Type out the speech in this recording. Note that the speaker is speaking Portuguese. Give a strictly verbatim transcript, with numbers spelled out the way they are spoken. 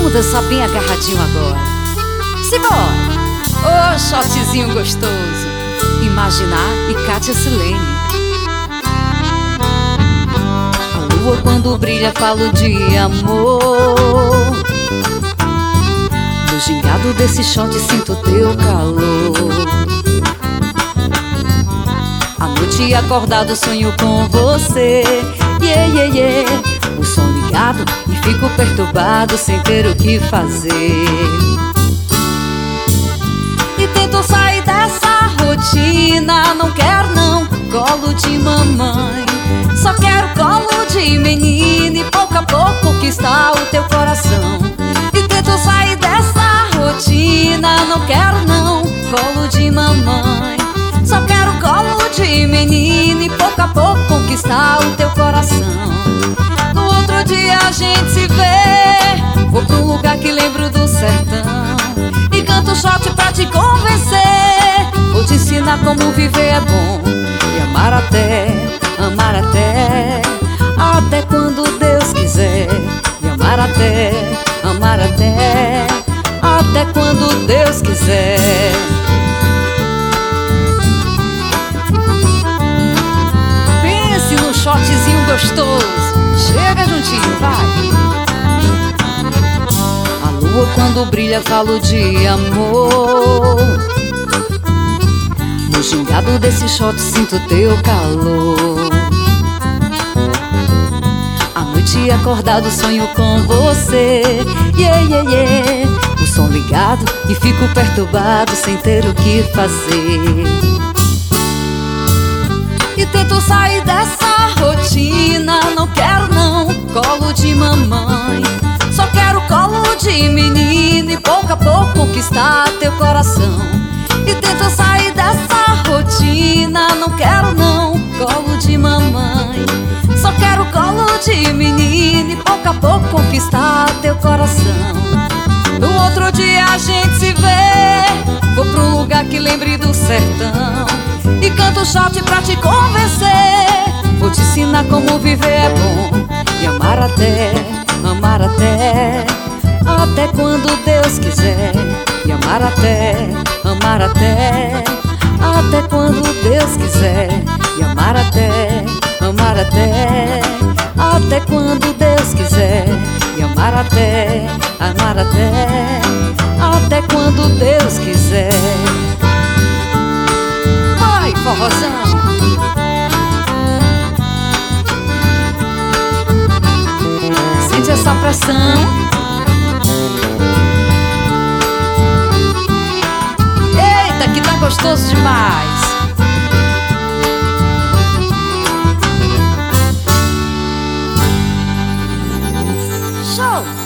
Vamos dançar bem agarradinho agora. Simbora! Ô, shotzinho gostoso. Imaginar e Kátia Silene. A lua quando brilha falo de amor. No gingado desse shot sinto teu calor. À noite acordado sonho com você. Yeah, yeah, yeah. O som ligado e fico perturbado sem ter o que fazer. E tento sair dessa rotina. Não quero não colo de mamãe. Só quero colo de menina e pouco a pouco conquistar o teu coração. E tento sair dessa rotina. Não quero não colo de mamãe. Só quero colo de menina e pouco a pouco conquistar o teu coração. No outro dia a gente se vê. Vou pra um lugar que lembro do sertão e canto shot pra te convencer. Vou te ensinar como viver é bom e amar até, amar até, até quando Deus quiser. E amar até, amar até, até quando Deus quiser. Pense num shotzinho gostoso. Chega juntinho, vai. A lua quando brilha falo de amor. No gingado desse shot sinto teu calor. À noite acordado sonho com você. Yeah, yeah, yeah. O som ligado e fico perturbado sem ter o que fazer. E tento sair dessa rotina. Não quero não colo de mamãe. Só quero colo de menina e pouco a pouco conquistar teu coração. E tento sair dessa rotina. Não quero não colo de mamãe. Só quero colo de menina e pouco a pouco conquistar teu coração. No outro dia a gente se vê. Vou pra um lugar que lembre do sertão e canto shot pra te convencer. Vou te ensinar como viver é bom e amar até, amar até, até quando Deus quiser. E amar até, amar até, até quando Deus quiser. E amar até, amar até, até quando Deus quiser. E amar até, amar até, até quando Deus quiser. Vai, forrozão! Sente essa pressão. Eita, que tá gostoso demais. Show!